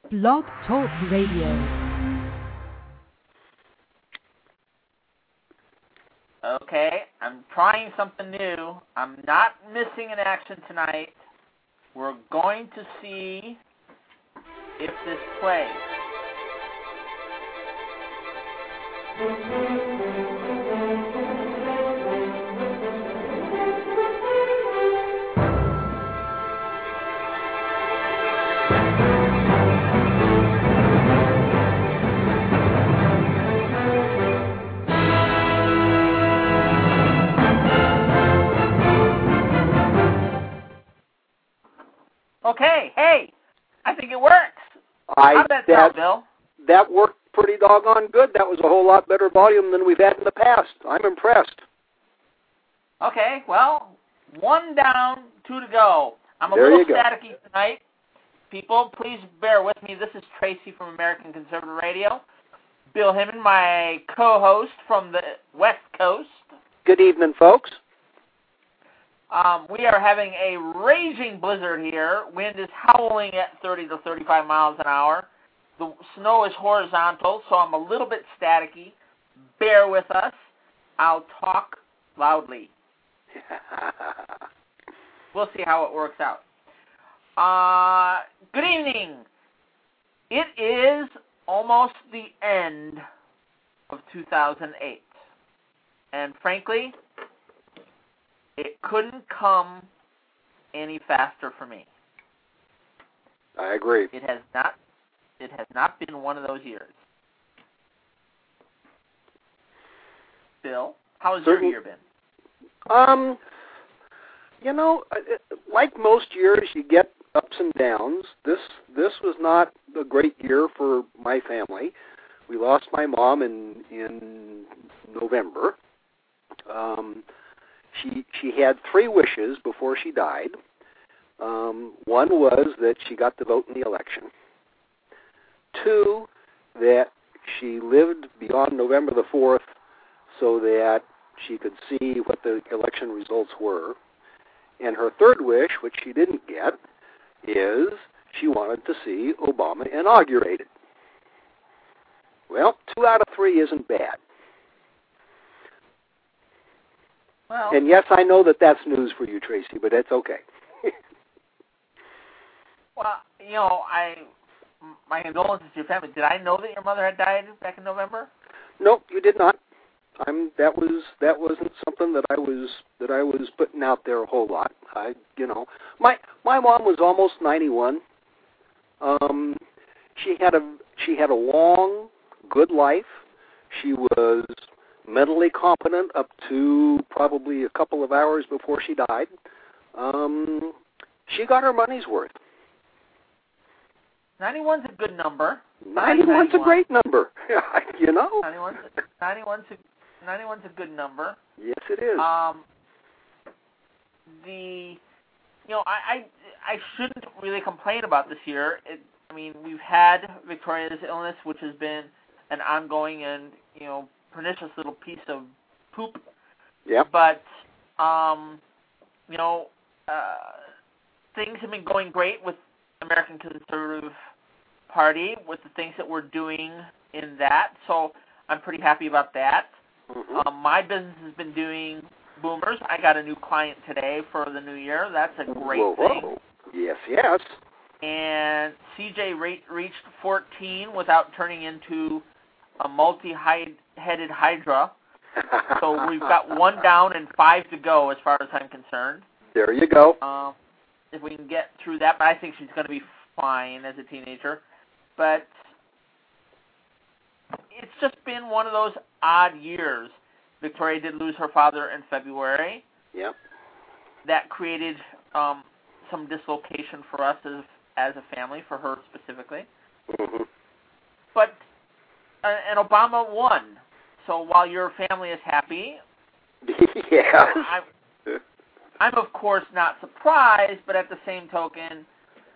Blog Talk Radio. Okay, I'm trying something new. I'm not missing an action tonight. We're going to see if this plays. Okay, hey, I think it works. How'd that sound, Bill? That worked pretty doggone good. That was a whole lot better volume than we've had in the past. I'm impressed. Okay, well, 1 down, 2 to go. I'm a little staticky tonight. People, please bear with me. This is Tracy from American Conservative Radio. Bill Heyman, my co-host from the West Coast. Good evening, folks. We are having a raging blizzard here. Wind is howling at 30 to 35 miles an hour. The snow is horizontal, so I'm a little bit staticky. Bear with us. I'll talk loudly. We'll see how it works out. Good evening. It is almost the end of 2008. And frankly, it couldn't come any faster for me. I agree. It has not been one of those years. Bill, how has your year been? Like most years, you get ups and downs. This was not a great year for my family. We lost my mom in November. She had 3 wishes before she died. One was that she got to vote in the election. 2, that she lived beyond November the 4th so that she could see what the election results were. And her 3rd wish, which she didn't get, is she wanted to see Obama inaugurated. Well, 2 out of 3 isn't bad. Well, and yes, I know that that's news for you, Tracy, but it's okay. Well, my condolences to your family. Did I know that your mother had died back in November? Nope, you did not. That wasn't something that I was putting out there a whole lot. My mom was almost 91. She had a long, good life. She was mentally competent up to probably a couple of hours before she died. She got her money's worth. 91's a good number. 91's a great number. 91's a good number. Yes, it is. I shouldn't really complain about this year. We've had Victoria's illness, which has been an ongoing and, pernicious little piece of poop. Yeah. But, things have been going great with American Conservative Party, with the things that we're doing in that. So I'm pretty happy about that. Mm-hmm. My business has been doing boomers. I got a new client today for the new year. That's a great thing. Yes, yes. And CJ reached 14 without turning into a multi-headed hydra. So we've got 1 down and 5 to go as far as I'm concerned. There you go. If we can get through that, but I think she's going to be fine as a teenager. But it's just been one of those odd years. Victoria did lose her father in February. Yep. That created some dislocation for us as a family, for her specifically. Mm-hmm. But and Obama won. So while your family is happy, yes. I'm of course not surprised, but at the same token,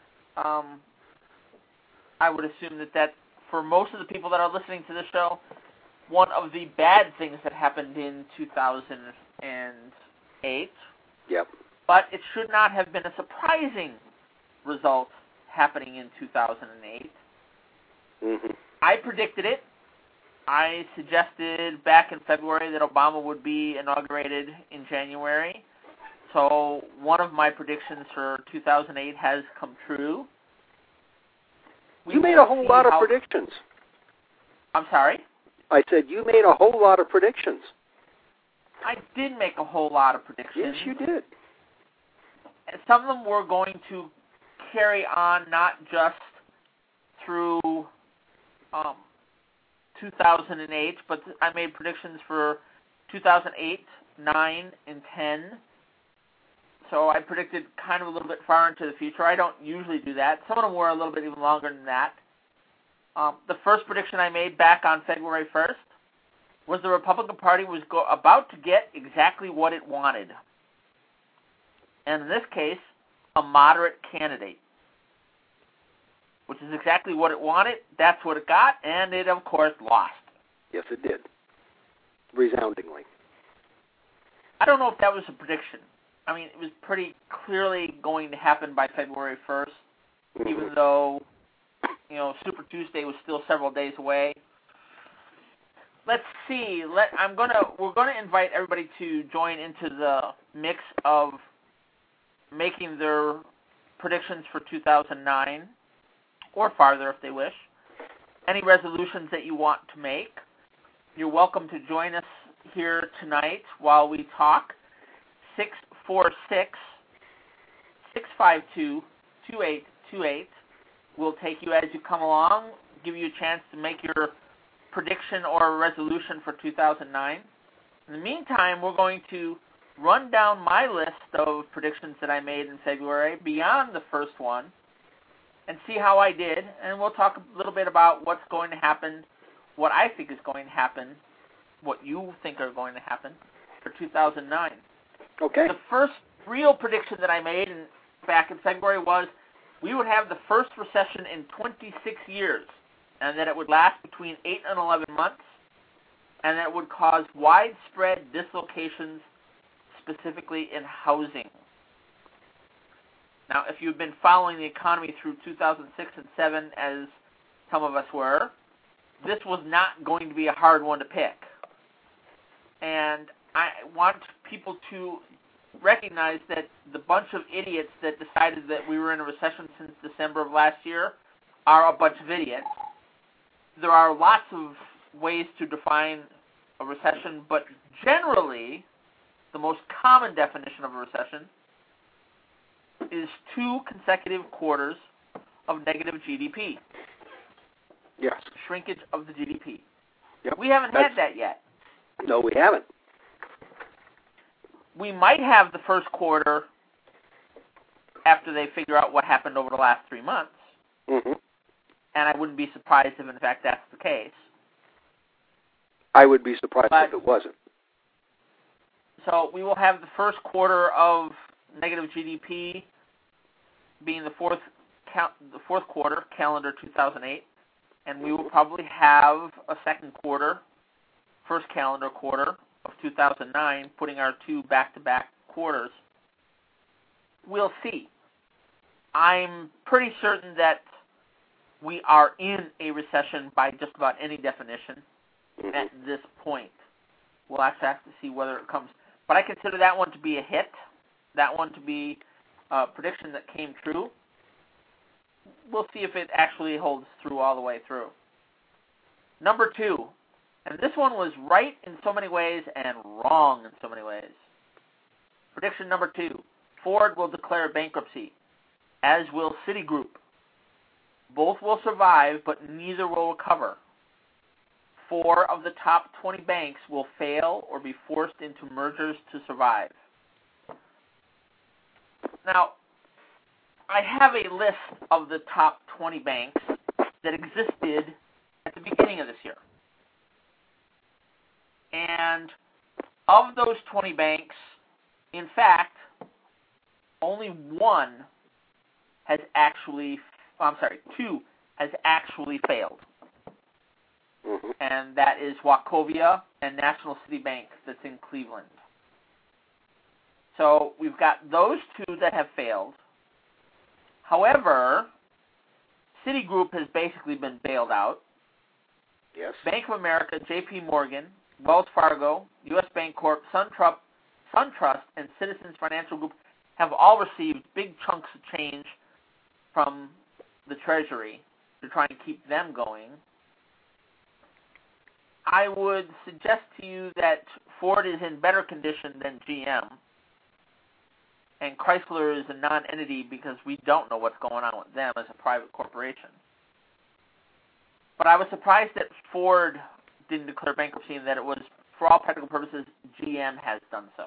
I would assume that for most of the people that are listening to this show, one of the bad things that happened in 2008. Yep. But it should not have been a surprising result happening in 2008. Mm-hmm. I predicted it. I suggested back in February that Obama would be inaugurated in January. So one of my predictions for 2008 has come true. You made a whole lot of predictions. I'm sorry? I said you made a whole lot of predictions. I did make a whole lot of predictions. Yes, you did. And some of them were going to carry on not just through 2008, but I made predictions for 2008, 9, and 10. So I predicted kind of a little bit far into the future. I don't usually do that. Some of them were a little bit even longer than that. The first prediction I made back on February 1st was the Republican Party was about to get exactly what it wanted. And in this case, a moderate candidate, which is exactly what it wanted. That's what it got, and it, of course, lost. Yes, it did. Resoundingly. I don't know if that was a prediction. I mean, it was pretty clearly going to happen by February 1st, even though, Super Tuesday was still several days away. Let's see. We're gonna invite everybody to join into the mix of making their predictions for 2009, or farther if they wish. Any resolutions that you want to make, you're welcome to join us here tonight while we talk. 646-652-2828. We'll take you as you come along, give you a chance to make your prediction or resolution for 2009. In the meantime, we're going to run down my list of predictions that I made in February beyond the first one and see how I did, and we'll talk a little bit about what's going to happen, what I think is going to happen, what you think are going to happen for 2009. Okay. The first real prediction that I made back in February was we would have the first recession in 26 years, and that it would last between 8 and 11 months, and that it would cause widespread dislocations, specifically in housing. Now, if you've been following the economy through 2006 and 2007, as some of us were, this was not going to be a hard one to pick. And I want people to recognize that the bunch of idiots that decided that we were in a recession since December of last year are a bunch of idiots. There are lots of ways to define a recession, but generally, the most common definition of a recession is 2 consecutive quarters of negative GDP. Yes. Shrinkage of the GDP. Yep. We haven't had that yet. No, we haven't. We might have the first quarter after they figure out what happened over the last 3 months. Mm-hmm. And I wouldn't be surprised if, in fact, that's the case. I would be surprised if it wasn't. So we will have the first quarter of negative GDP being the fourth quarter, calendar 2008, and we will probably have a second quarter, first calendar quarter of 2009, putting our 2 back-to-back quarters. We'll see. I'm pretty certain that we are in a recession by just about any definition at this point. We'll actually have to see whether it comes. But I consider that one to be a hit, that one to be a prediction that came true. We'll see if it actually holds through all the way through. Number 2, and this one was right in so many ways and wrong in so many ways. Prediction number 2, Ford will declare bankruptcy, as will Citigroup. Both will survive, but neither will recover. 4 of the top 20 banks will fail or be forced into mergers to survive. Now, I have a list of the top 20 banks that existed at the beginning of this year. And of those 20 banks, in fact, only 2 has actually failed. Mm-hmm. And that is Wachovia and National City Bank that's in Cleveland. So we've got those 2 that have failed. However, Citigroup has basically been bailed out. Yes. Bank of America, J.P. Morgan, Wells Fargo, U.S. Bancorp, SunTrust, and Citizens Financial Group have all received big chunks of change from the Treasury to try and keep them going. I would suggest to you that Ford is in better condition than GM, and Chrysler is a non-entity because we don't know what's going on with them as a private corporation. But I was surprised that Ford didn't declare bankruptcy and that it was, for all practical purposes, GM has done so.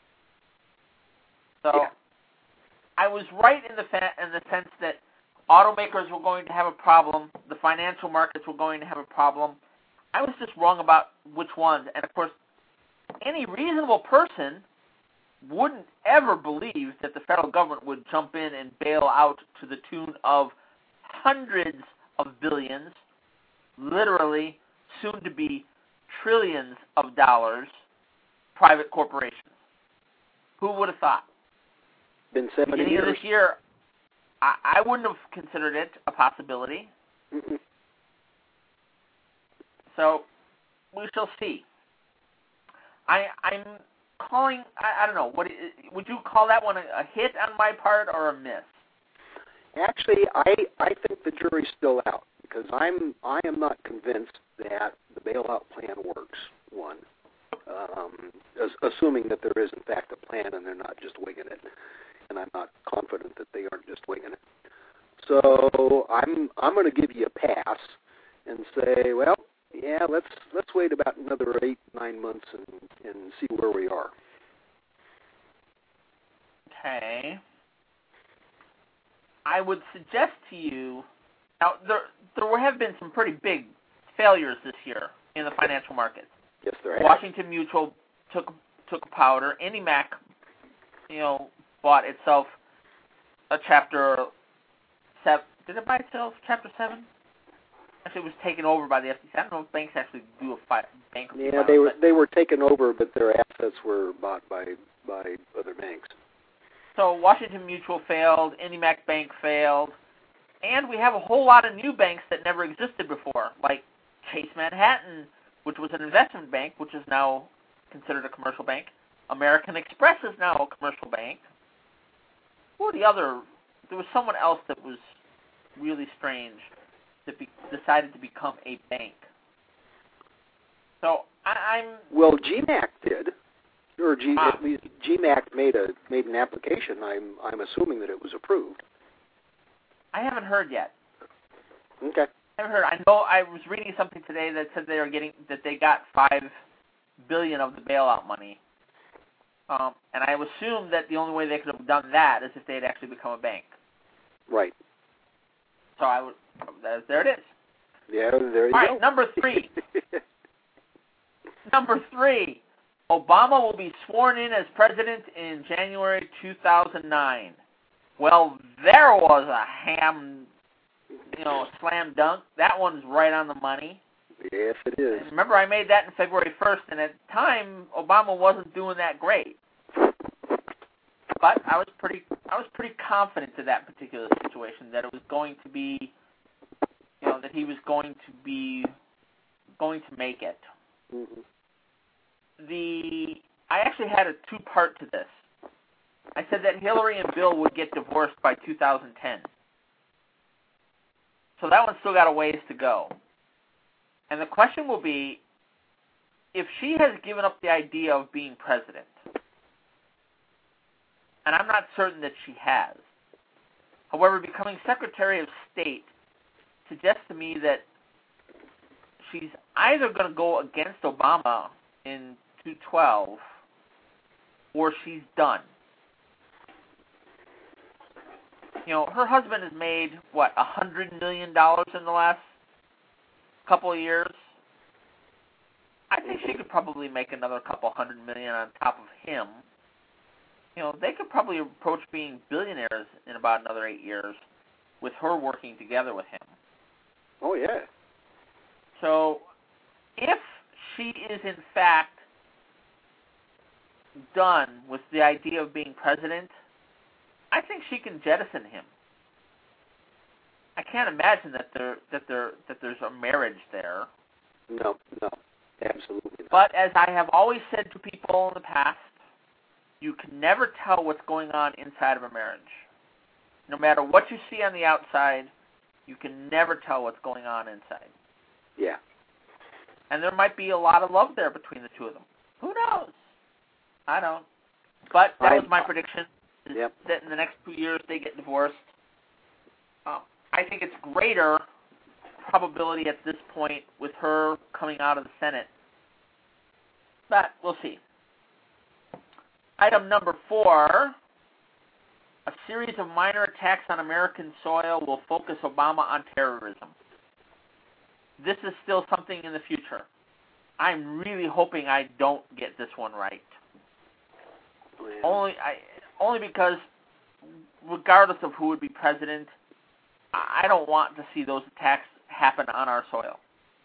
So yeah. I was right in the sense that automakers were going to have a problem, the financial markets were going to have a problem. I was just wrong about which ones. And, of course, any reasonable person wouldn't ever believe that the federal government would jump in and bail out to the tune of hundreds of billions, literally soon to be trillions of dollars, private corporations. Who would have thought? Been 70 Beginning years. of this year, I wouldn't have considered it a possibility. Mm-mm. So we shall see. I'm calling. I don't know. What would you call that one? A hit on my part or a miss? Actually, I think the jury's still out because I am not convinced that the bailout plan works. One, assuming that there is in fact a plan and they're not just winging it, and I'm not confident that they aren't just winging it. So I'm going to give you a pass and say, well, yeah, let's wait about another 8-9 months and see where we are. Okay. I would suggest to you, now there have been some pretty big failures this year in the financial markets. Yes, there have. Washington Mutual took a powder. IndyMac, bought itself a Chapter 7. Did it buy itself Chapter 7? Actually, it was taken over by the FTC. I don't know if banks actually do a bankruptcy. Yeah, they were taken over, but their assets were bought by other banks. So Washington Mutual failed, IndyMac Bank failed, and we have a whole lot of new banks that never existed before, like Chase Manhattan, which was an investment bank, which is now considered a commercial bank. American Express is now a commercial bank. Who the other? There was someone else that was really strange that decided to become a bank. So I'm. Well, GMAC did, or at least GMAC made an application. I'm assuming that it was approved. I haven't heard yet. Okay. I haven't heard. I know I was reading something today that said they got $5 billion of the bailout money, and I assumed that the only way they could have done that is if they had actually become a bank. Right. So there it is. Yeah, there you go. All right, number 3. Number 3, Obama will be sworn in as president in January 2009. Well, there was a slam dunk. That one's right on the money. Yes, it is. And remember, I made that in February 1st, and at the time, Obama wasn't doing that great. But I was pretty confident in that particular situation that it was going to be, that he was going to make it. Mm-hmm. I actually had a 2-part to this. I said that Hillary and Bill would get divorced by 2010. So that one's still got a ways to go. And the question will be, if she has given up the idea of being president, and I'm not certain that she has. However, becoming Secretary of State suggests to me that she's either going to go against Obama in 2012 or she's done. Her husband has made, $100 million in the last couple of years? I think she could probably make another couple $100 million on top of him. They could probably approach being billionaires in about another 8 years with her working together with him. Oh, yeah. So if she is in fact done with the idea of being president, I think she can jettison him. I can't imagine that there's a marriage there. No, absolutely not. But as I have always said to people in the past, you can never tell what's going on inside of a marriage. No matter what you see on the outside, you can never tell what's going on inside. Yeah. And there might be a lot of love there between the two of them. Who knows? I don't. But that was my prediction, that in the next 2 years they get divorced. I think it's greater probability at this point with her coming out of the Senate. But we'll see. Item number 4, a series of minor attacks on American soil will focus Obama on terrorism. This is still something in the future. I'm really hoping I don't get this one right. Well, Only because, regardless of who would be president, I don't want to see those attacks happen on our soil.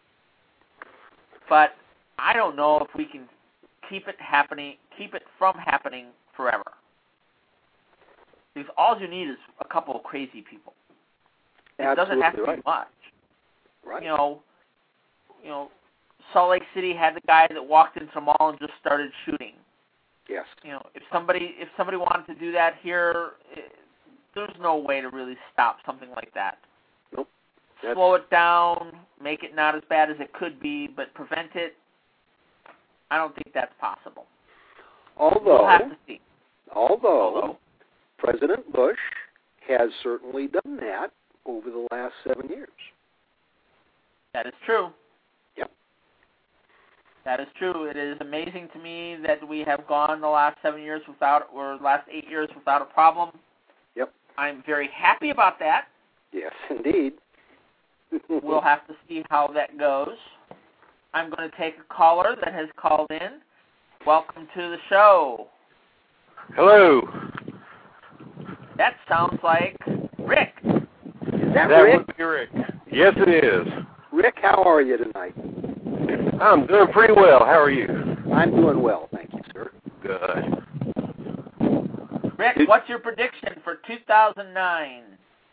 But I don't know if we can keep it from happening forever. Because all you need is a couple of crazy people. It doesn't have to be much. Right. You know, Salt Lake City had the guy that walked into the mall and just started shooting. Yes. You know, if somebody wanted to do that here, there's no way to really stop something like that. Nope. Slow it down, make it not as bad as it could be, but prevent it. I don't think that's possible. We'll have to see. Although President Bush has certainly done that over the last 7 years. That is true. Yep. That is true. It is amazing to me that we have gone the last 7 years last 8 years without a problem. Yep. I'm very happy about that. Yes, indeed. We'll have to see how that goes. I'm going to take a caller that has called in. Welcome to the show. Hello. That sounds like Rick. Is that Rick? Rick? Would be Rick. Yes, it is. Rick, how are you tonight? I'm doing pretty well. How are you? I'm doing well, thank you, sir. Good. Rick, what's your prediction for 2009?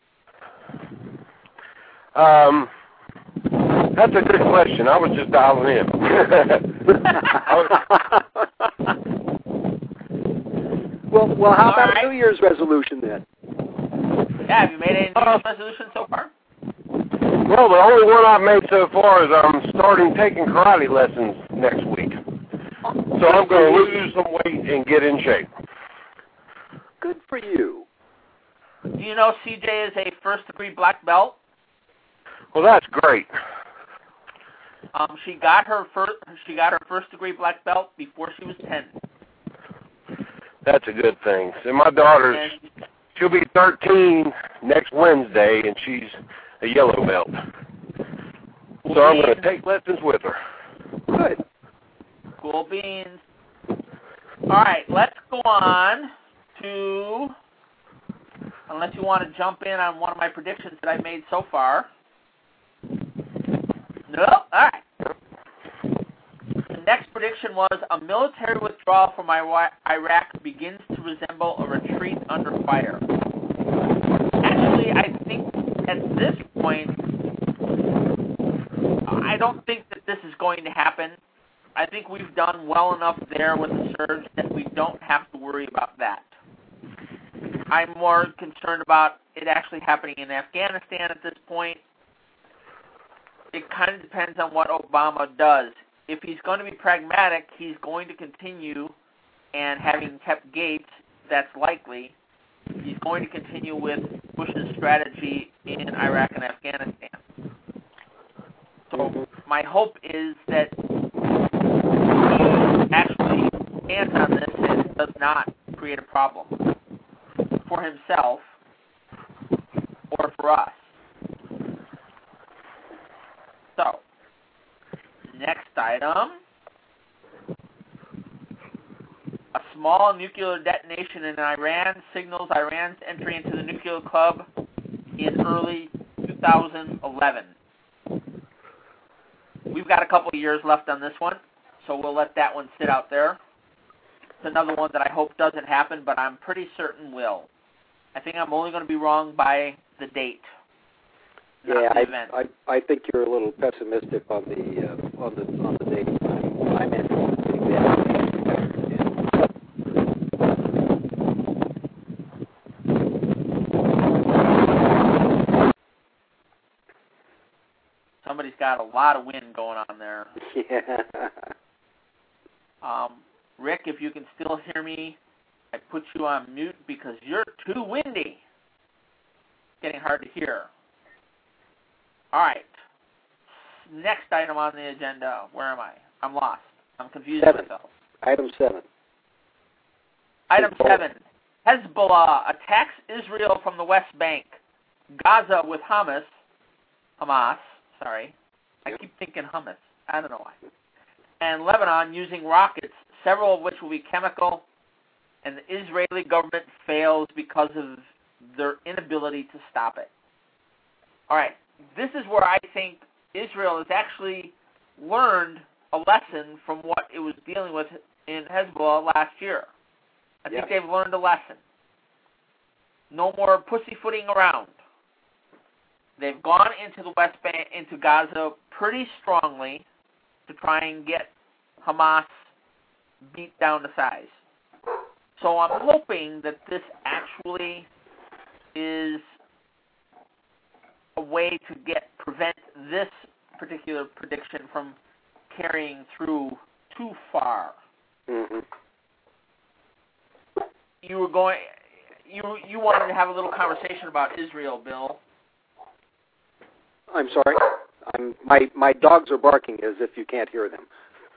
That's a good question. I was just dialing in. Well, how about a New Year's resolution then? Yeah, have you made any New Year's resolutions so far? Well, the only one I've made so far is I'm starting taking karate lessons next week. So I'm going to lose some weight and get in shape. Good for you. Do you know CJ is a first-degree black belt? Well, that's great. She got her first-degree black belt before she was 10. That's a good thing. So my daughter's, she'll be 13 next Wednesday, and she's a yellow belt. So I'm going to take lessons with her. Good. Cool beans. All right, let's go on to, unless you want to jump in on one of my predictions that I made so far. No? All right. The next prediction was a military withdrawal from Iraq begins to resemble a retreat under fire. Actually, I think at this point, I don't think that this is going to happen. I think we've done well enough there with the surge that we don't have to worry about that. I'm more concerned about it actually happening in Afghanistan at this point. It kind of depends on what Obama does. If he's going to be pragmatic, he's going to continue, and having kept Gates, that's likely, he's going to continue with Bush's strategy in Iraq and Afghanistan. So my hope is that he actually stands on this and does not create a problem for himself or for us. So, next item. A small nuclear detonation in Iran signals Iran's entry into the nuclear club in early 2011. We've got a couple of years left on this one, so we'll let that one sit out there. It's another one that I hope doesn't happen, but I'm pretty certain will. I think I'm only going to be wrong by the date. not the event. I think you're a little pessimistic on the date. I'm anticipating that. Somebody's got a lot of wind going on there. Yeah. Rick, if you can still hear me, I put you on mute because you're too windy. It's getting hard to hear. All right. Next item on the agenda. Where am I? I'm lost. I'm confused myself. Item 7. Item 7. Hezbollah attacks Israel from the West Bank. Gaza with Hamas. Sorry. I keep thinking hummus. I don't know why. And Lebanon using rockets, several of which will be chemical, and the Israeli government fails because of their inability to stop it. All right. This is where I think Israel has actually learned a lesson from what it was dealing with in Hezbollah last year. I think they've learned a lesson. No more pussyfooting around. They've gone into the West Bank, into Gaza pretty strongly to try and get Hamas beat down to size. So I'm hoping that this actually is a way to prevent this particular prediction from carrying through too far. Mm-hmm. You wanted to have a little conversation about Israel, Bill. I'm sorry. My dogs are barking as if you can't hear them.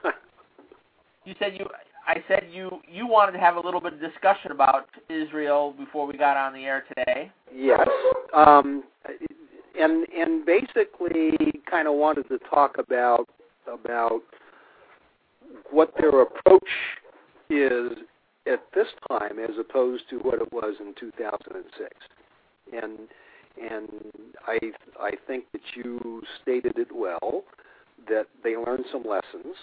I said you wanted to have a little bit of discussion about Israel before we got on the air today. Yes. And basically kind of wanted to talk about what their approach is at this time as opposed to what it was in 2006. And I think that you stated it well, that they learned some lessons.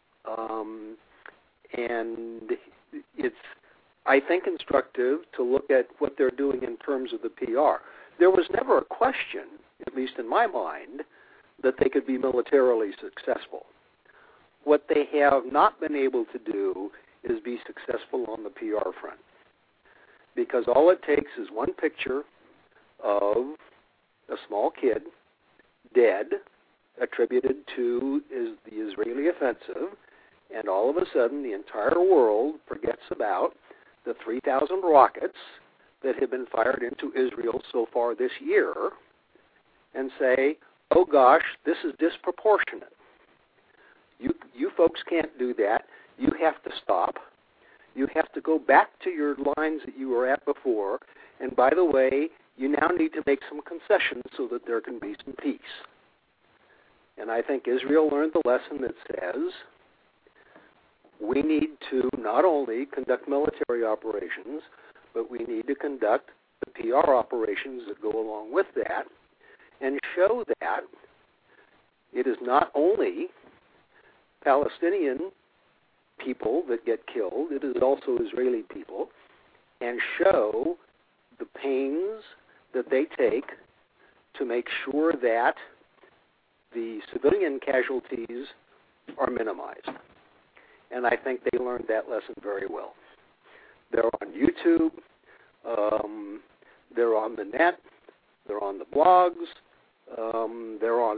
And it's, I think, instructive to look at what they're doing in terms of the PR. There was never a question, at least in my mind, that they could be militarily successful. What they have not been able to do is be successful on the PR front. Because all it takes is one picture of a small kid dead, attributed to the Israeli offensive, and all of a sudden the entire world forgets about the 3,000 rockets that have been fired into Israel so far this year and say, oh gosh, this is disproportionate. You folks can't do that. You have to stop. You have to go back to your lines that you were at before, and by the way, you now need to make some concessions so that there can be some peace. And I think Israel learned the lesson that says we need to not only conduct military operations, but we need to conduct the PR operations that go along with that and show that it is not only Palestinian people that get killed, it is also Israeli people, and show the pains that they take to make sure that the civilian casualties are minimized. And I think they learned that lesson very well. They're on YouTube, they're on the net, they're on the blogs, they're on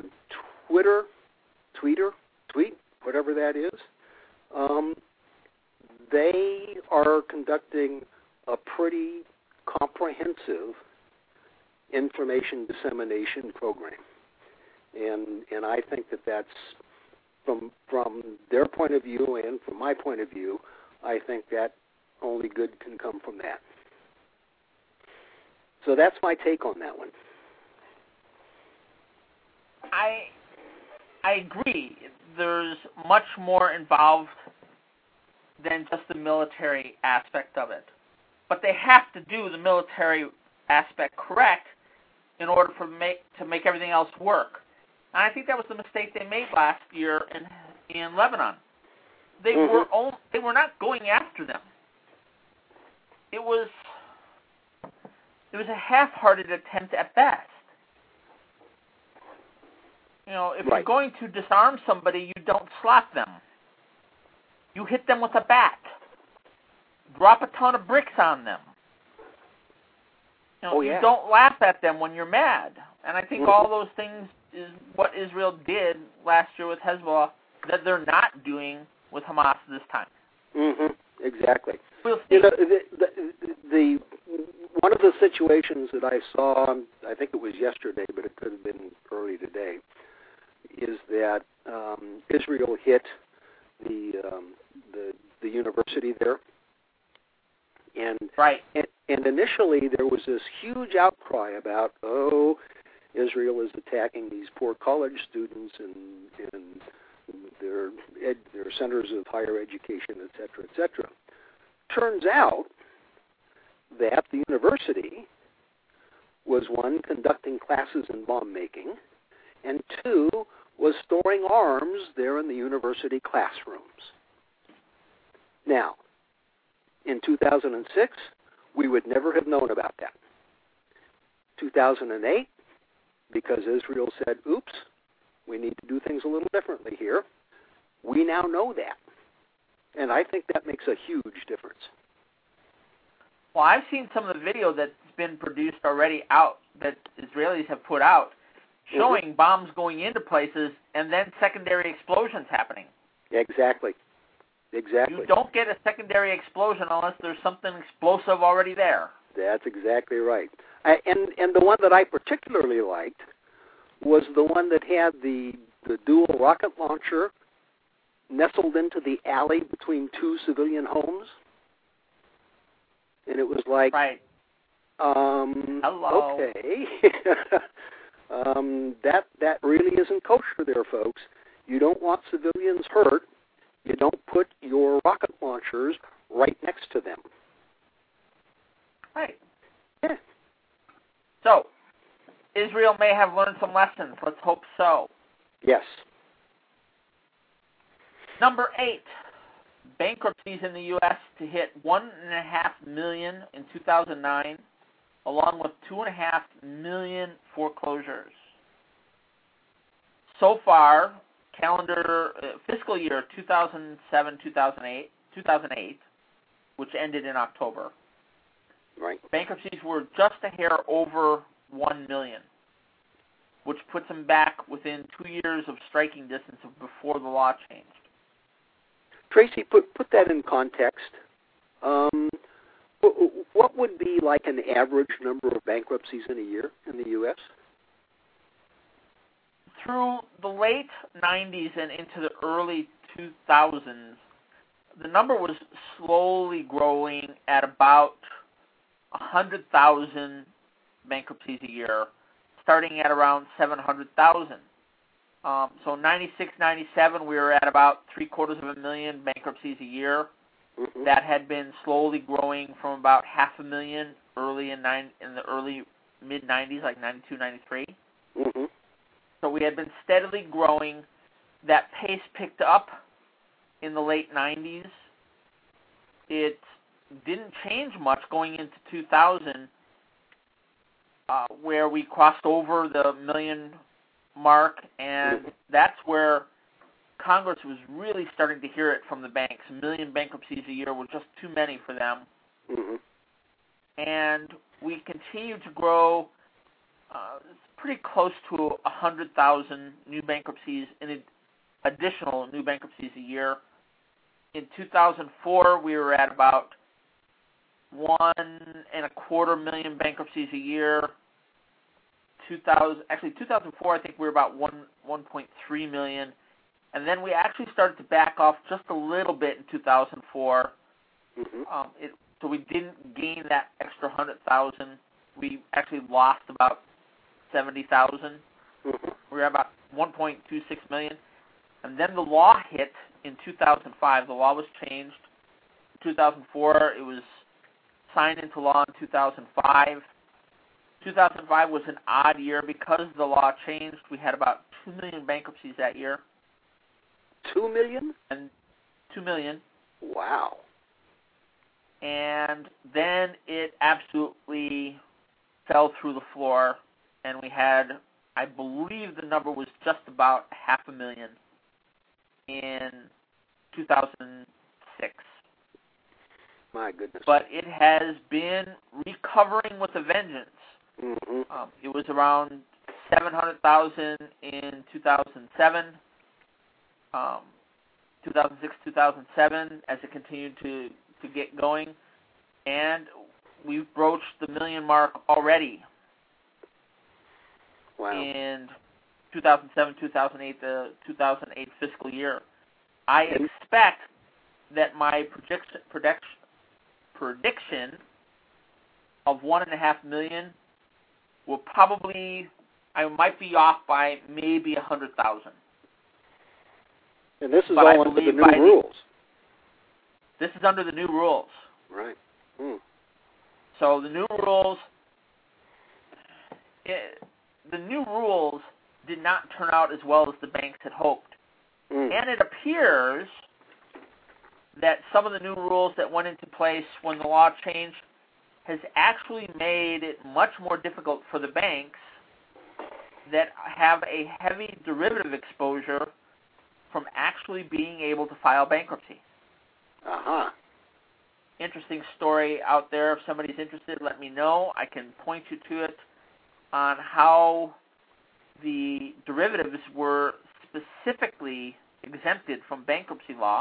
tweet, whatever that is. They are conducting a pretty comprehensive information dissemination program. And I think that that's, from their point of view and from my point of view, I think that only good can come from that. So that's my take on that one. I agree. There's much more involved than just the military aspect of it. But they have to do the military aspect correct in order to make everything else work. And I think that was the mistake they made last year in Lebanon. They were not going after them. It was a half-hearted attempt at best. If you're going to disarm somebody, you don't slap them. You hit them with a bat. Drop a ton of bricks on them. You don't laugh at them when you're mad. And I think all those things is what Israel did last year with Hezbollah that they're not doing with Hamas this time. Exactly. We'll see. The one of the situations that I saw, I think it was yesterday, but it could have been early today, is that Israel hit the university there, and initially there was this huge outcry about Israel is attacking these poor college students and their centers of higher education, et cetera, et cetera. Turns out that the university was, one, conducting classes in bomb making, and two, was storing arms there in the university classrooms. Now, in 2006, we would never have known about that. 2008, because Israel said, oops, we need to do things a little differently here, we now know that. And I think that makes a huge difference. Well, I've seen some of the video that's been produced already out that Israelis have put out showing bombs going into places and then secondary explosions happening. Exactly. You don't get a secondary explosion unless there's something explosive already there. That's exactly right. And the one that I particularly liked was the one that had the dual rocket launcher nestled into the alley between two civilian homes. And it was like, hello. Okay. That really isn't kosher there, folks. You don't want civilians hurt. You don't put your rocket launchers right next to them. Right. Yeah. So, Israel may have learned some lessons. Let's hope so. Yes. Number 8, bankruptcies in the U.S. to hit 1.5 million in 2009, along with 2.5 million foreclosures. So far, fiscal year 2007-2008, which ended in October, bankruptcies were just a hair over 1 million, which puts them back within 2 years of striking distance of before the law changed. Tracy, put that in context. What would be like an average number of bankruptcies in a year in the U.S.? Through the late 90s and into the early 2000s, the number was slowly growing at about 100,000 bankruptcies a year, starting at around 700,000. So 96, 97, we were at about 750,000 bankruptcies a year. Mm-hmm. That had been slowly growing from about 500,000 early in the early mid-90s, like 92, 93. Mm-hmm. So we had been steadily growing. That pace picked up in the late 90s. It didn't change much going into 2000, where we crossed over the million mark, and that's where Congress was really starting to hear it from the banks. 1 million bankruptcies a year were just too many for them. Mm-hmm. And we continued to grow pretty close to 100,000 new bankruptcies, additional new bankruptcies a year. In 2004, we were at about 1.25 million bankruptcies a year. 2004, I think we were about 1.3 million. And then we actually started to back off just a little bit in 2004. Mm-hmm. So we didn't gain that extra 100,000. We actually lost about 70,000. Mm-hmm. We were at about 1.26 million. And then the law hit in 2005. The law was changed. In 2004, it was signed into law in 2005. 2005 was an odd year because the law changed. We had about 2 million bankruptcies that year. 2 million? And 2 million. Wow. And then it absolutely fell through the floor, and we had I believe the number was just about 500,000 in 2006. My goodness. But it has been recovering with a vengeance. Mm-hmm. It was around 700,000 in 2007, 2006, 2007, as it continued to get going. And we've broached the million mark already. Wow. In 2007, 2008, the 2008 fiscal year. I expect that my prediction of 1.5 million will probably, I might be off by maybe 100,000. And this is all under the new rules. This is under the new rules. Right. So the new rules, did not turn out as well as the banks had hoped. And it appears that some of the new rules that went into place when the law changed has actually made it much more difficult for the banks that have a heavy derivative exposure from actually being able to file bankruptcy. Uh-huh. Interesting story out there. If somebody's interested, let me know. I can point you to it on how the derivatives were specifically exempted from bankruptcy law,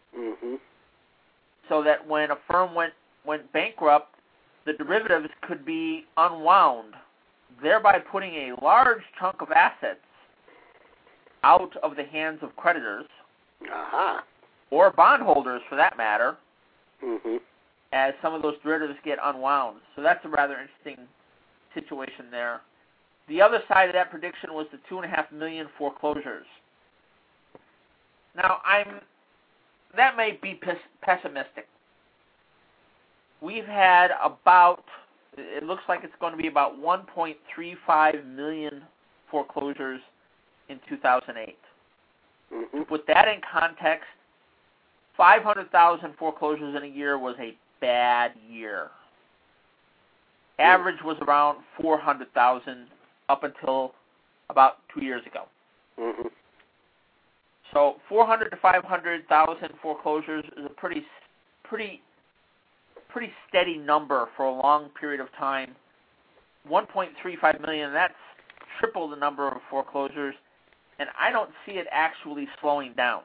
so that when a firm went bankrupt, the derivatives could be unwound, thereby putting a large chunk of assets out of the hands of creditors, or bondholders for that matter, as some of those derivatives get unwound. So that's a rather interesting situation there. The other side of that prediction was the 2.5 million foreclosures. Now, that may be pessimistic. We've had it looks like it's going to be about 1.35 million foreclosures in 2008. To put that in context, 500,000 foreclosures in a year was a bad year. Average was around 400,000 up until about 2 years ago. So 400 to 500,000 foreclosures is a pretty steady number for a long period of time. 1.35 million, that's triple the number of foreclosures, and I don't see it actually slowing down.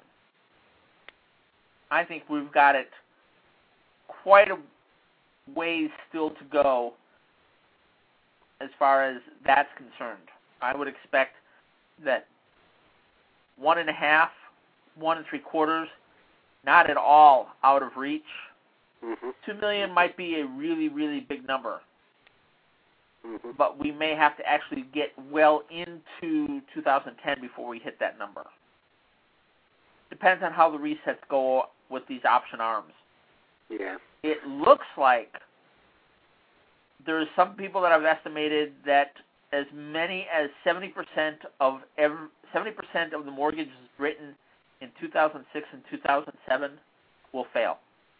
I think we've got it quite a ways still to go as far as that's concerned. I would expect that 1.5, 1 3/4, not at all out of reach. 2 million might be a really, really big number. But we may have to actually get well into 2010 before we hit that number. Depends on how the resets go with these option arms. Yeah. It looks like there's some people that have estimated that as many as 70% of the mortgages written in 2006 and 2007 will fail.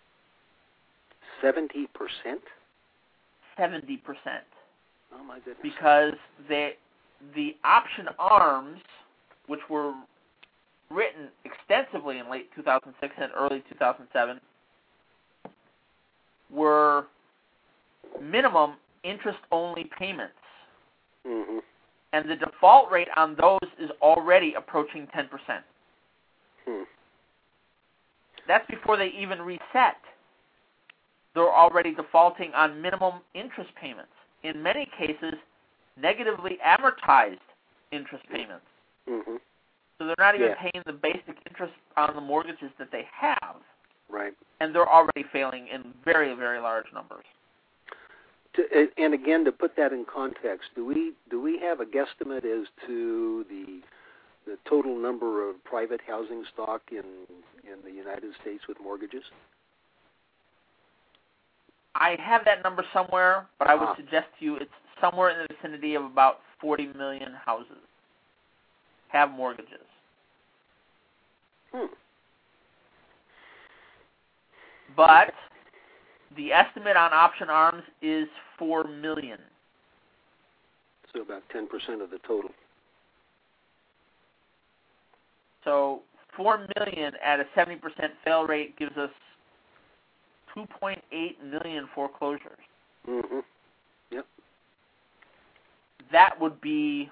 70%? 70%. Oh my goodness. Because the option arms, which were written extensively in late 2006 and early 2007, were minimum interest-only payments. And the default rate on those is already approaching 10%. That's before they even reset. They're already defaulting on minimum interest payments. In many cases, negatively amortized interest payments. So they're not even paying the basic interest on the mortgages that they have. Right. And they're already failing in very, very large numbers. And again, to put that in context, do we have a guesstimate as to the total number of private housing stock in the United States with mortgages? I have that number somewhere, but I would suggest to you it's somewhere in the vicinity of about 40 million houses have mortgages. But the estimate on option arms is 4 million. So about 10% of the total. So 4 million at a 70% fail rate gives us 2.8 million foreclosures. Mm-hmm. Yep. That would be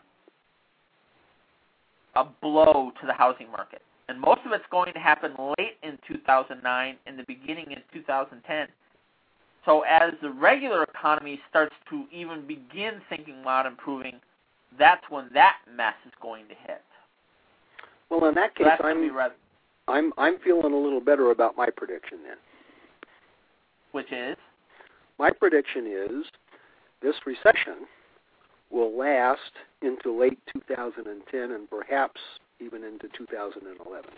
a blow to the housing market. And most of it's going to happen late in 2009 and the beginning in 2010. So as the regular economy starts to even begin thinking about improving, that's when that mess is going to hit. Well, in that case, I'm feeling a little better about my prediction then. Which is? My prediction is this recession will last into late 2010 and perhaps even into 2011.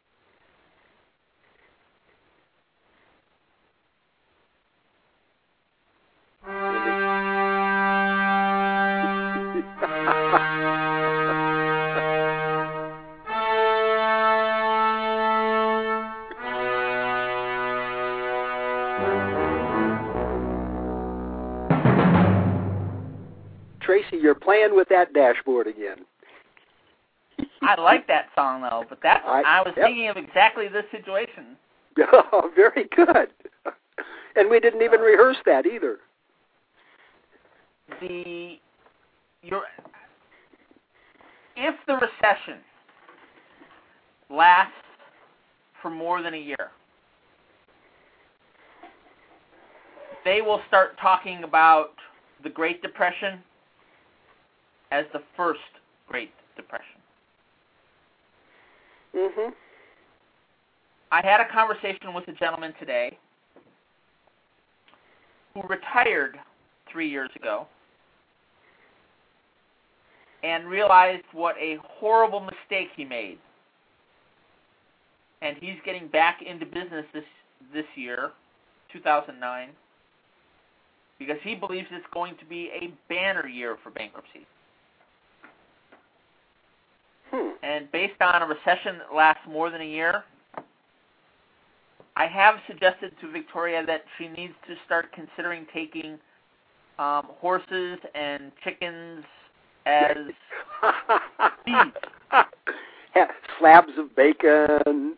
Tracy, you're playing with that dashboard again. I like that song, though, but I was thinking of exactly this situation. Oh, very good. And we didn't even rehearse that either. If the recession lasts for more than a year, they will start talking about the Great Depression as the first Great Depression. Mm-hmm. I had a conversation with a gentleman today who retired 3 years ago and realized what a horrible mistake he made. And he's getting back into business this year, 2009, because he believes it's going to be a banner year for bankruptcy. And based on a recession that lasts more than a year, I have suggested to Victoria that she needs to start considering taking horses and chickens as feed. Slabs of bacon.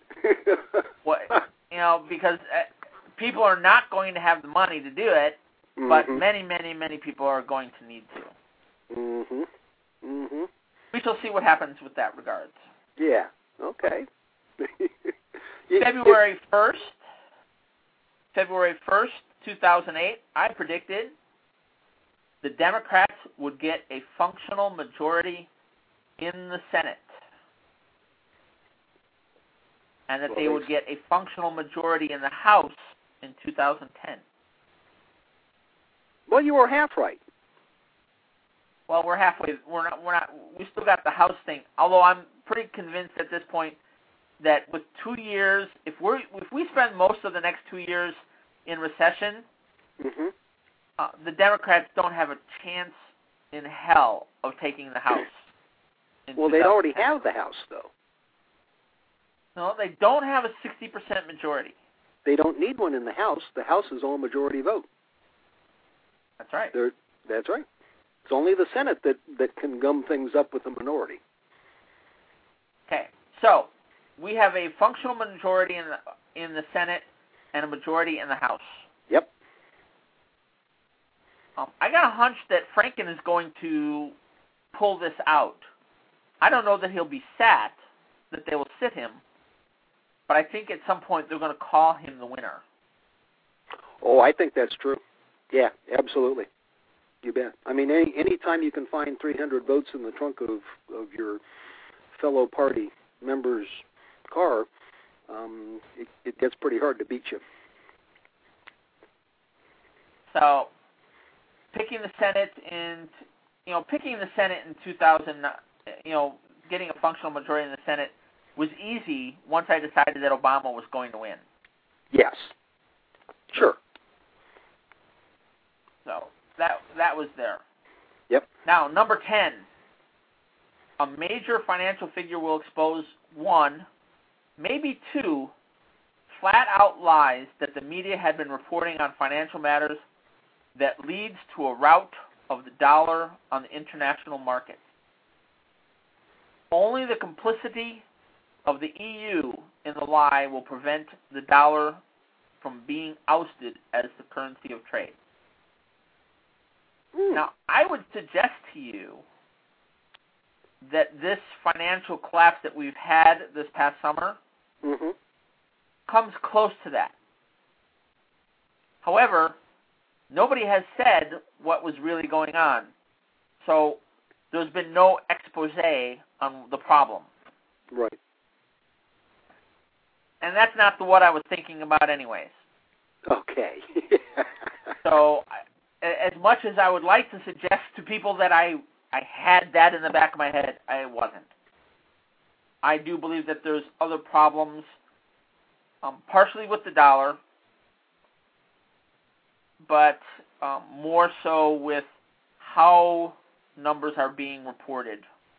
Because people are not going to have the money to do it, but many, many, many people are going to need to. Mm-hmm. Mm-hmm. We shall see what happens with that regards. Yeah. Okay. February 1st, 2008, I predicted the Democrats would get a functional majority in the Senate, and that they would get a functional majority in the House in 2010. Well, you were half right. Well, we're halfway. We're not. We still got the House thing. Although I'm pretty convinced at this point that with 2 years, if we spend most of the next 2 years in recession, the Democrats don't have a chance in hell of taking the House. Well, they already have the House, though. No, they don't have a 60% majority. They don't need one in the House. The House is all majority vote. That's right. That's right. It's only the Senate that can gum things up with a minority. Okay, so we have a functional majority in the Senate and a majority in the House. Yep. I got a hunch that Franken is going to pull this out. I don't know that he'll be sat, that they will sit him, but I think at some point they're going to call him the winner. Oh, I think that's true. Yeah, absolutely. You bet. I mean, any time you can find 300 votes in the trunk of your fellow party member's car, it gets pretty hard to beat you. So, picking the Senate in 2000, getting a functional majority in the Senate was easy once I decided that Obama was going to win. Yes. Sure. So that was there. Yep. Now, number 10, a major financial figure will expose 1, maybe 2, flat-out lies that the media had been reporting on financial matters that leads to a rout of the dollar on the international market. Only the complicity of the EU in the lie will prevent the dollar from being ousted as the currency of trade. Now, I would suggest to you that this financial collapse that we've had this past summer comes close to that. However, nobody has said what was really going on. So there's been no expose on the problem. Right. And that's not what I was thinking about anyways. Okay. So as much as I would like to suggest to people that I had that in the back of my head, I wasn't. I do believe that there's other problems, partially with the dollar, but more so with how numbers are being reported.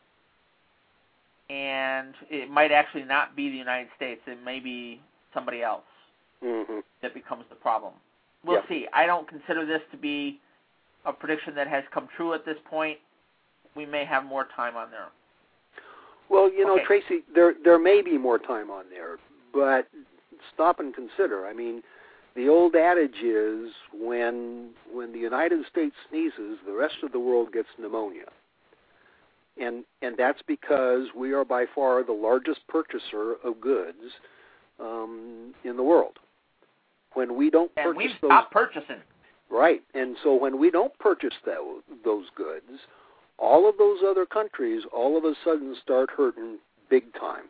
And it might actually not be the United States. It may be somebody else that becomes the problem. We'll see. I don't consider this to be a prediction that has come true at this point. We may have more time on there. Well, you know, Tracy, there may be more time on there, but stop and consider. I mean, the old adage is when the United States sneezes, the rest of the world gets pneumonia. And that's because we are by far the largest purchaser of goods in the world. When we don't purchase we've stopped purchasing. Right. And so when we don't purchase those goods, all of those other countries all of a sudden start hurting big time.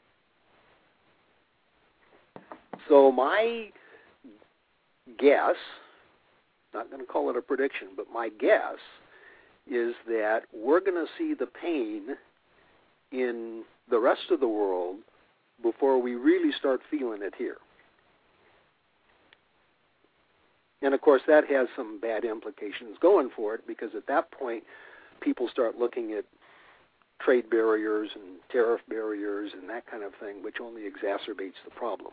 So my guess, not going to call it a prediction, but my guess is that we're going to see the pain in the rest of the world before we really start feeling it here. And, of course, that has some bad implications going for it, because at that point, people start looking at trade barriers and tariff barriers and that kind of thing, which only exacerbates the problem.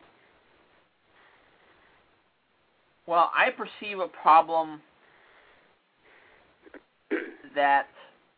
Well, I perceive a problem that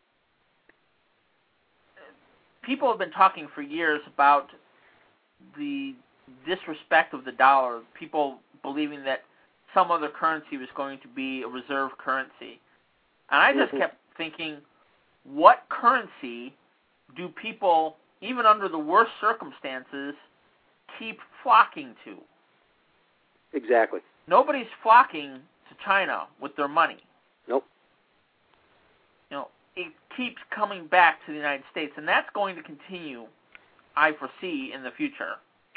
people have been talking for years about the disrespect of the dollar, people believing that some other currency was going to be a reserve currency. And I just kept thinking, what currency do people, even under the worst circumstances, keep flocking to? Exactly. Nobody's flocking to China with their money. Nope. You know, it keeps coming back to the United States, and that's going to continue, I foresee, in the future.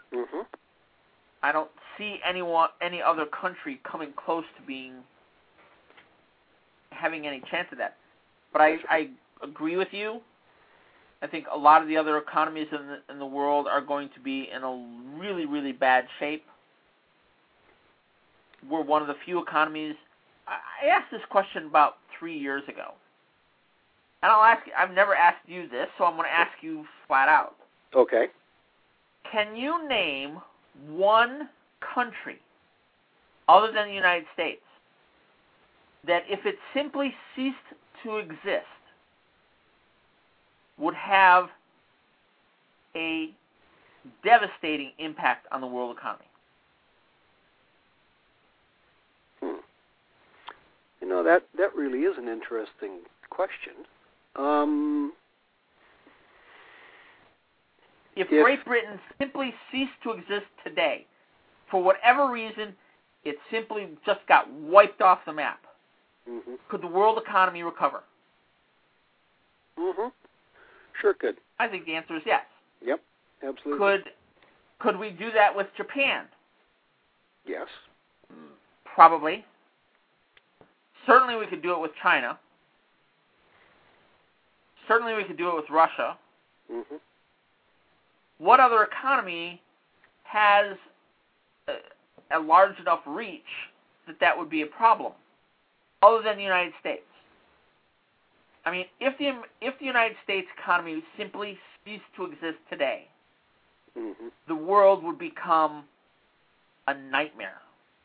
I don't see any other country coming close to having any chance of that. But I agree with you. I think a lot of the other economies in the world are going to be in a really, really bad shape. We're one of the few economies. I asked this question about 3 years ago. And I've never asked you this, so I'm going to ask you flat out. Okay. Can you name one country other than the United States that if it simply ceased to exist would have a devastating impact on the world economy? You know, that really is an interesting question. If Great Britain simply ceased to exist today, for whatever reason, it simply just got wiped off the map, could the world economy recover? Sure could. I think the answer is yes. Yep, absolutely. Could we do that with Japan? Yes. Probably. Certainly we could do it with China. Certainly we could do it with Russia. What other economy has a large enough reach that would be a problem, other than the United States? I mean, if the United States economy simply ceased to exist today, the world would become a nightmare.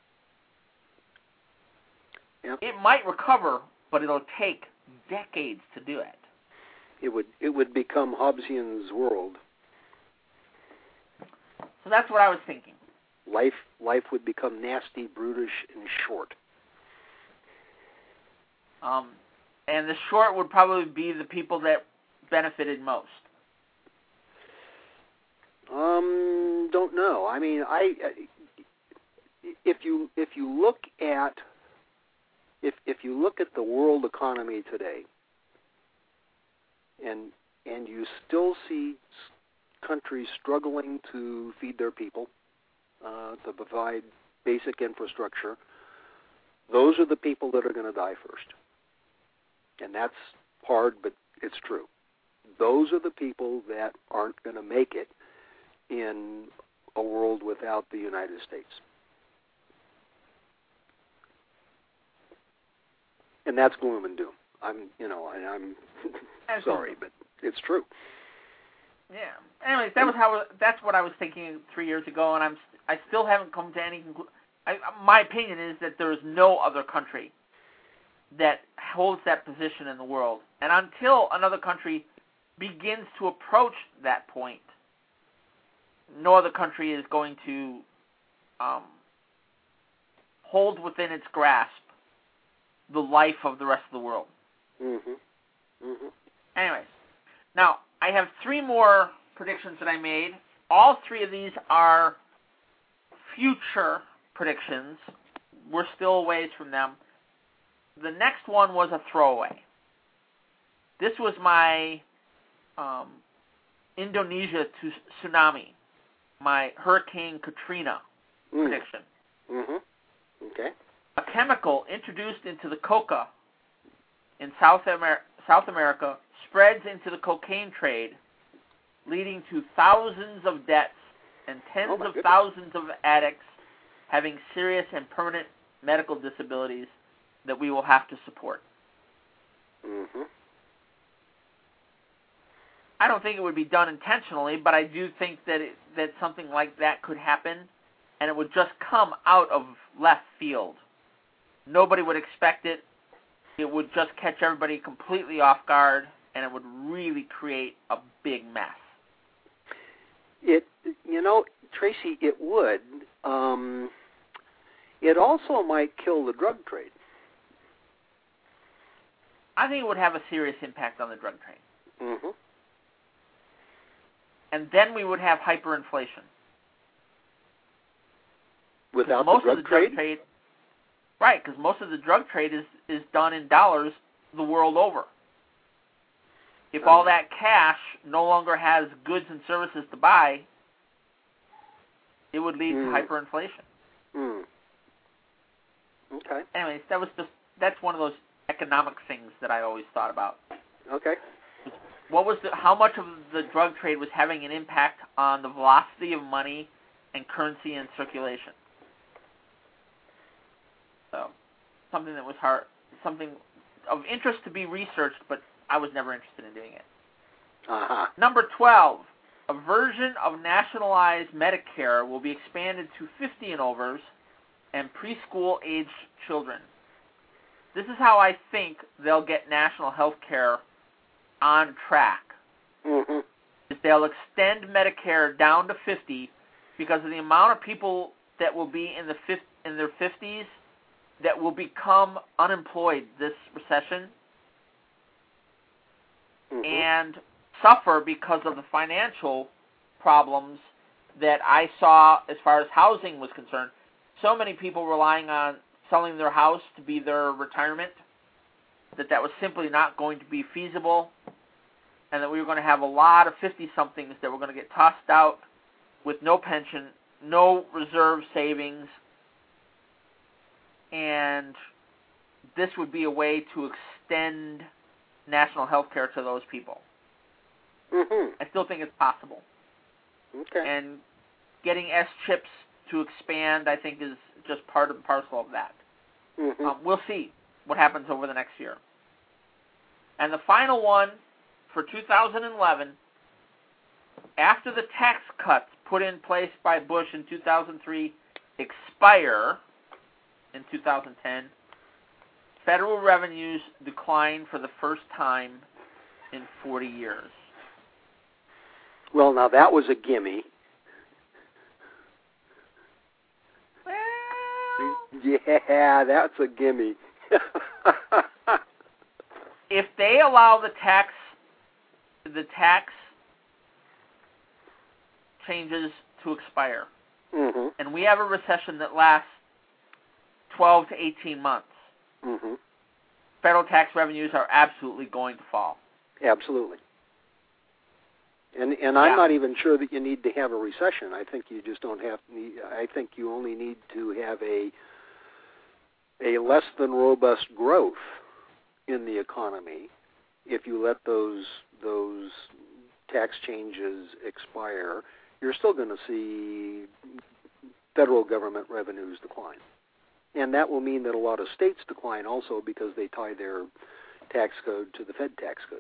Yep. It might recover, but it'll take decades to do it. It would become Hobbesian's world. So that's what I was thinking. Life would become nasty, brutish, and short. And the short would probably be the people that benefited most. Don't know. I mean, if you look at the world economy today, and you still see countries struggling to feed their people, to provide basic infrastructure, those are the people that are going to die first. And that's hard, but it's true. Those are the people that aren't going to make it in a world without the United States. And that's gloom and doom. I'm sorry, but it's true. Yeah. Anyways, that's what I was thinking 3 years ago, and I still haven't come to any conclusion. My opinion is that there is no other country that holds that position in the world. And until another country begins to approach that point, no other country is going to hold within its grasp the life of the rest of the world. Mm-hmm. Mm-hmm. Anyways, now I have 3 more predictions that I made. All 3 of these are future predictions. We're still a ways from them. The next one was a throwaway. This was my Indonesia tsunami, my Hurricane Katrina prediction. Mm-hmm. Okay. A chemical introduced into the coca in South America spreads into the cocaine trade, leading to thousands of deaths and tens of thousands of addicts having serious and permanent medical disabilities that we will have to support. Mm-hmm. I don't think it would be done intentionally, but I do think that that something like that could happen, and it would just come out of left field. Nobody would expect it. It would just catch everybody completely off guard, and it would really create a big mess. Tracy, it would. It also might kill the drug trade. I think it would have a serious impact on the drug trade. Mm-hmm. And then we would have hyperinflation. Without the drug trade? Right, because most of the drug trade is done in dollars the world over. If all that cash no longer has goods and services to buy, it would lead to hyperinflation. Mm. Okay. Anyways, that's one of those economic things that I always thought about. Okay. How much of the drug trade was having an impact on the velocity of money and currency in circulation? So, something that was something of interest to be researched, but I was never interested in doing it. Uh-huh. Number 12, a version of nationalized Medicare will be expanded to 50 and overs and preschool-aged children. This is how I think they'll get national health care on track. Mm-hmm. They'll extend Medicare down to 50 because of the amount of people that will be in their 50s that will become unemployed this recession and suffer because of the financial problems that I saw as far as housing was concerned. So many people relying on selling their house to be their retirement, that was simply not going to be feasible, and that we were going to have a lot of 50-somethings that were going to get tossed out with no pension, no reserve savings, and this would be a way to extend national health care to those people. Mm-hmm. I still think it's possible. Okay. And getting S-chips to expand, I think, is just part and parcel of that. Mm-hmm. We'll see what happens over the next year. And the final one for 2011, after the tax cuts put in place by Bush in 2003 expire in 2010, federal revenues decline for the first time in 40 years. Well, now that was a gimme. Yeah, that's a gimme. If they allow the tax changes to expire, mm-hmm. and we have a recession that lasts 12 to 18 months, mm-hmm. federal tax revenues are absolutely going to fall. Absolutely. And I'm not even sure that you need to have a recession. I think you just don't have. I think you only need to have a less than robust growth in the economy if you let those tax changes expire. You're still going to see federal government revenues decline, and that will mean that a lot of states decline also because they tie their tax code to the Fed tax code.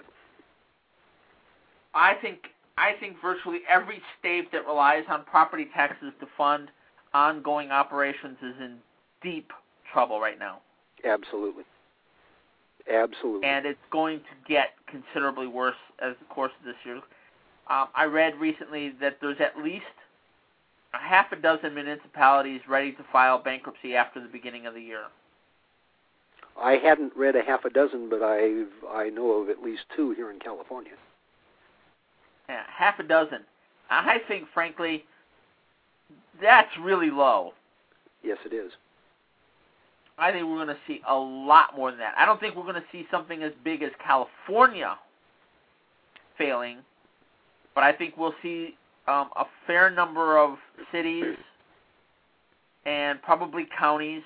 I think virtually every state that relies on property taxes to fund ongoing operations is in deep trouble right now. Absolutely. Absolutely. And it's going to get considerably worse as the course of this year. I read recently that there's at least a half a dozen municipalities ready to file bankruptcy after the beginning of the year. I hadn't read a half a dozen, but I know of at least two here in California. Yeah, half a dozen. I think, frankly, that's really low. Yes, it is. I think we're going to see a lot more than that. I don't think we're going to see something as big as California failing, but I think we'll see a fair number of cities and probably counties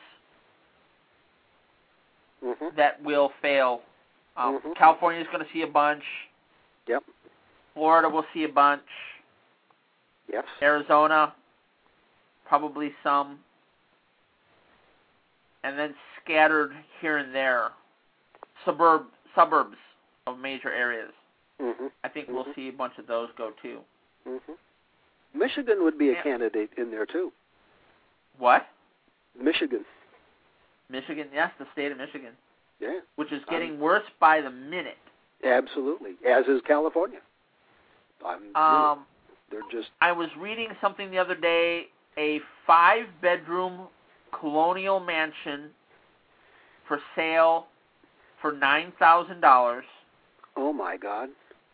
mm-hmm. that will fail. Mm-hmm. California is going to see a bunch. Yep. Florida will see a bunch. Yes. Arizona, probably some. And then scattered here and there, suburbs of major areas. Mm-hmm. I think mm-hmm. we'll see a bunch of those go too. Mm-hmm. Michigan would be a candidate in there too. What? Michigan. Michigan, yes, the state of Michigan. Yeah. Which is getting worse by the minute. Absolutely, as is California. They're just. I was reading something the other day. A 5-bedroom colonial mansion for sale for $9,000. Oh my God!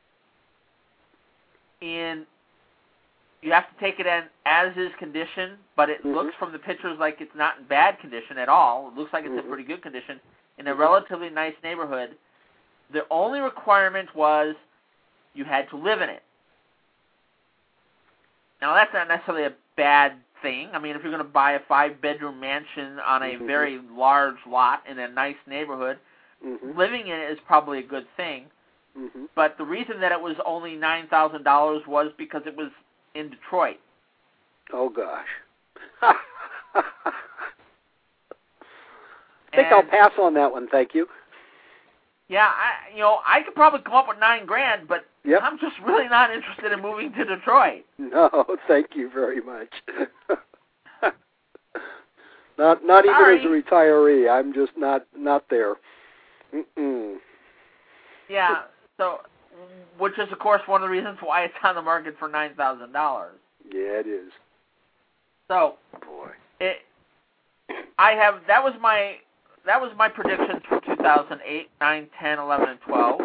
You have to take it in as is condition, but it mm-hmm. looks from the pictures like it's not in bad condition at all. It looks like it's mm-hmm. in pretty good condition in a relatively nice neighborhood. The only requirement was you had to live in it. Now, that's not necessarily a bad thing. I mean, if you're going to buy a 5-bedroom mansion on a mm-hmm. very large lot in a nice neighborhood, mm-hmm. living in it is probably a good thing. Mm-hmm. But the reason that it was only $9,000 was because it was in Detroit. Oh, gosh. I think I'll pass on that one, thank you. Yeah, I could probably come up with $9,000, but yep. I'm just really not interested in moving to Detroit. No, thank you very much. not even as a retiree. I'm just not there. Mm-mm. Yeah, so which is of course one of the reasons why it's on the market for $9,000. Yeah, it is. So, boy, that was my predictions for 2008, 9, 10, 11, and 12.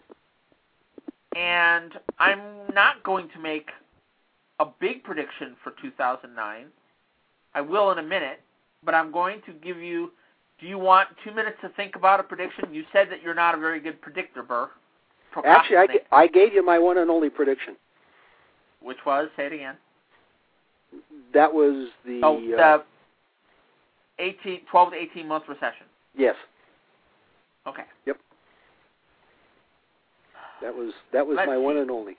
And I'm not going to make a big prediction for 2009. I will in a minute, but I'm going to give you, do you want 2 minutes to think about a prediction? You said that you're not a very good predictor, Burr. Actually, I gave you my one and only prediction. Which was? Say it again. That was the 12 to 18 month recession. Yes. Okay. Yep. That was my one and only.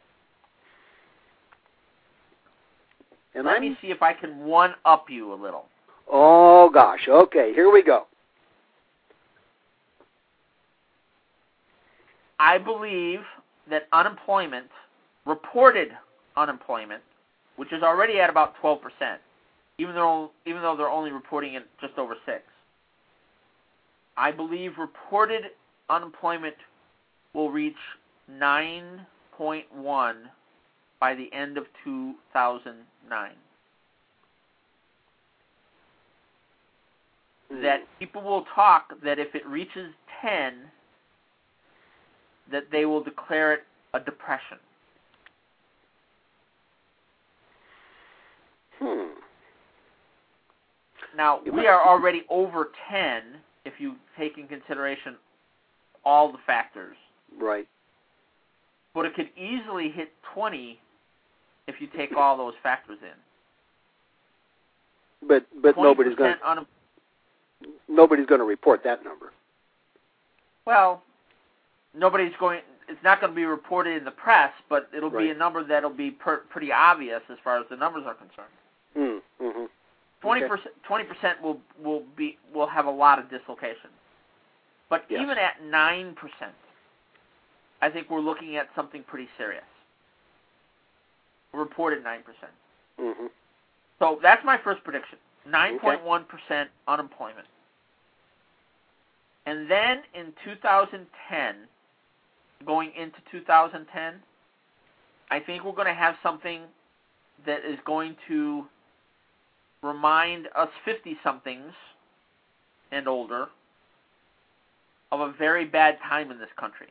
And Let me see if I can one-up you a little. Oh, gosh. Okay, here we go. I believe that reported unemployment, which is already at about 12%, even though they're only reporting it just over 6%. I believe reported unemployment will reach 9.1 by the end of 2009. that people will talk that if it reaches 10, that they will declare it a depression. Now, we are already over 10 if you take in consideration all the factors. Right. But it could easily hit 20 if you take all those factors in. But nobody's going to report that number. Well, it's not going to be reported in the press, but it'll be a number that'll be pretty obvious as far as the numbers are concerned. 20% will have a lot of dislocation. But even at 9%, I think we're looking at something pretty serious. Reported 9%. So that's my first prediction. 9.1% unemployment. And then in 2010, going into 2010, I think we're going to have something that is going to remind us 50-somethings and older of a very bad time in this country.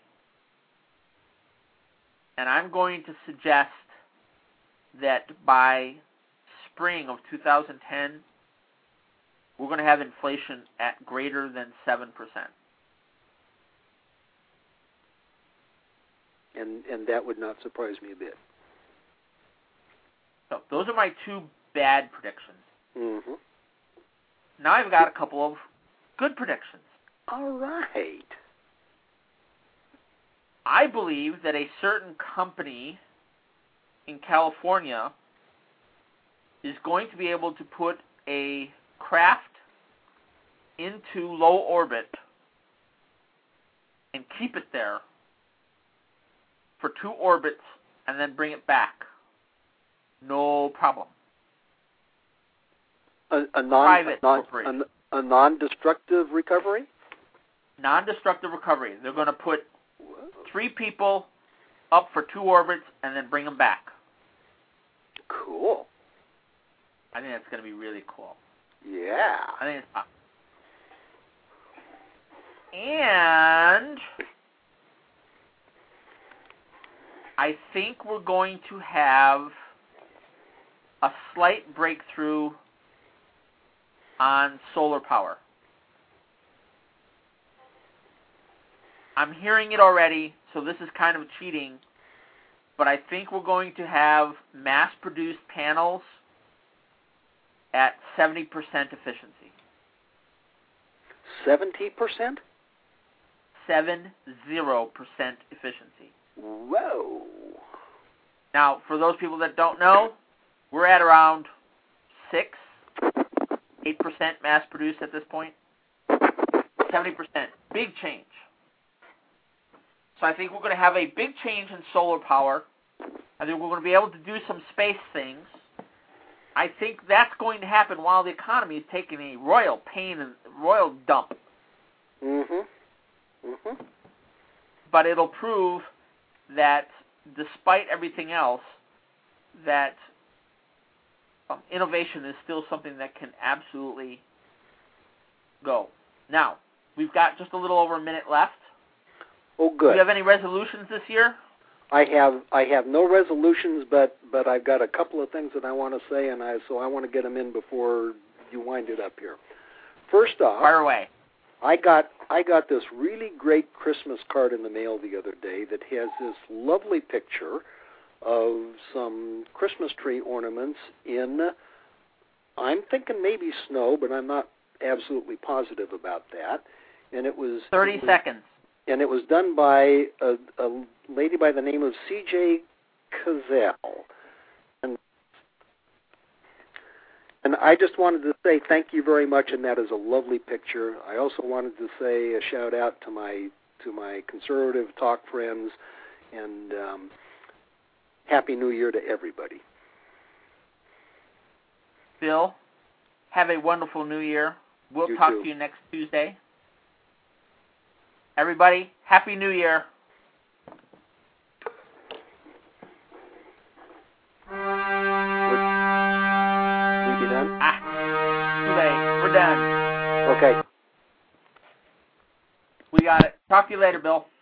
And I'm going to suggest that by spring of 2010, we're going to have inflation at greater than 7%. And that would not surprise me a bit. So those are my two bad predictions. Now I've got a couple of good predictions. All right. I believe that a certain company in California is going to be able to put a craft into low orbit and keep it there for 2 orbits and then bring it back. No problem. A non-destructive recovery? Non-destructive recovery. They're going to put 3 people up for 2 orbits and then bring them back. Cool. I think that's going to be really cool. Yeah. I think it's fun. And I think we're going to have a slight breakthrough on solar power. I'm hearing it already, so this is kind of cheating, but I think we're going to have mass-produced panels at 70% efficiency. 70%? 70% efficiency. Whoa. Now, for those people that don't know, we're at around 8% mass-produced at this point. 70%. Big change. So I think we're going to have a big change in solar power. I think we're going to be able to do some space things. I think that's going to happen while the economy is taking a royal pain and royal dump. But it'll prove that despite everything else, that innovation is still something that can absolutely go. Now, we've got just a little over a minute left. Oh, good. Do you have any resolutions this year? I have no resolutions, but I've got a couple of things that I want to say, and so I want to get them in before you wind it up here. First off, fire away. I got this really great Christmas card in the mail the other day that has this lovely picture of some Christmas tree ornaments in, I'm thinking maybe snow, but I'm not absolutely positive about that. And it was 30 seconds. And it was done by a lady by the name of C.J. Cazell. And I just wanted to say thank you very much, and that is a lovely picture. I also wanted to say a shout out to my conservative talk friends, and Happy New Year to everybody. Bill, have a wonderful New Year. We'll talk to you next Tuesday. Everybody, Happy New Year. We be done? Too late. We're done. Okay. We got it. Talk to you later, Bill.